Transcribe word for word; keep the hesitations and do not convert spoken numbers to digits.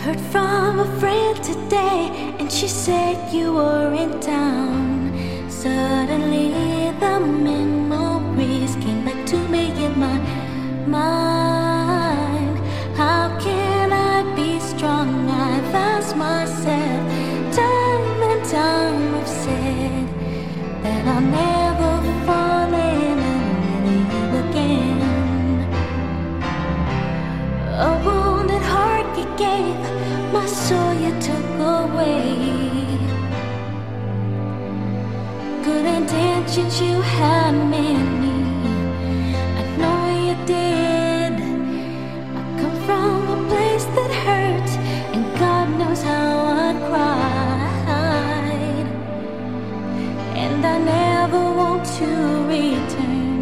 heard from a friend today, and she said you were in town. Suddenly the memories came back to me in my mind. How can I be strong? I've asked myself time and time. I've said that I'll never fall in love again. A wounded heart you gave, my soul you took away. Good intentions you had many, I know you did. I come from a place that hurts, and God knows how I cried. And I never want to return.